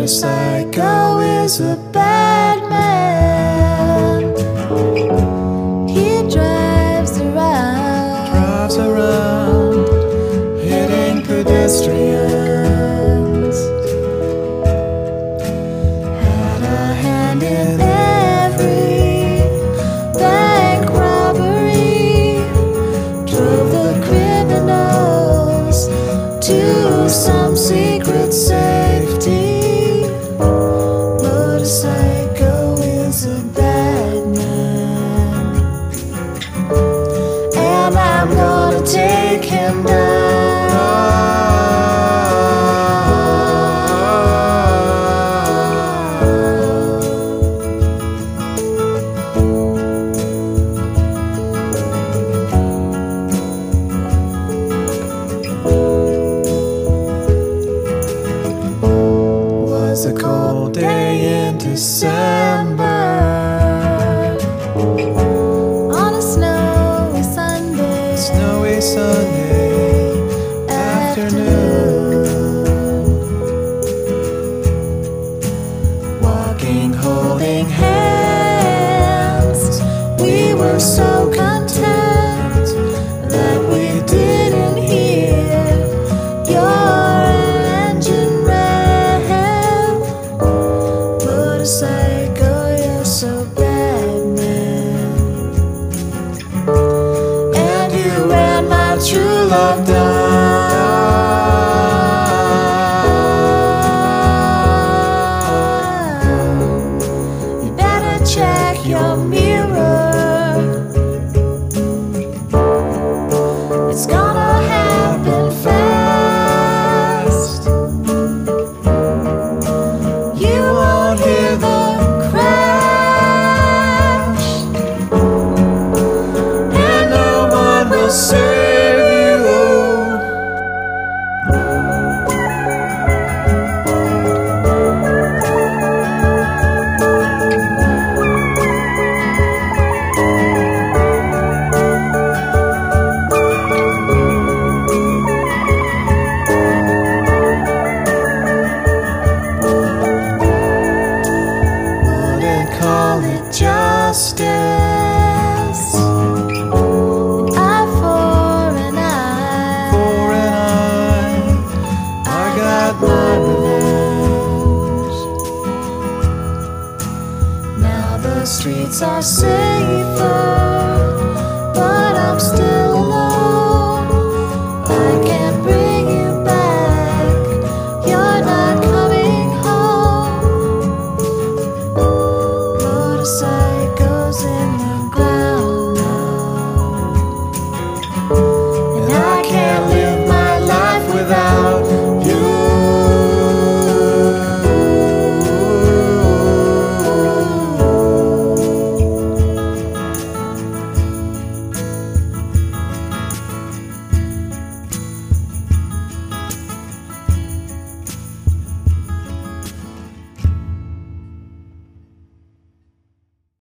motorcycle is a bad man. He drives around, hitting pedestrians. Had a hand in every bank robbery. Drove the criminals to some secret safety. Motorcycle is a bad man, and I'm gonna take him down. Was a cold day in December, on a snowy Sunday afternoon. Walking, holding hands, we were so content that we didn't hear your engine rev. Motorcycle, you're so bad, man. And you ran my true love down. You better check your mirror. It's gonna happen fast. You won't hear the crash, and no one will save you. Wouldn't call it justice. Eye for an eye. I got my revenge. Now the streets are safer.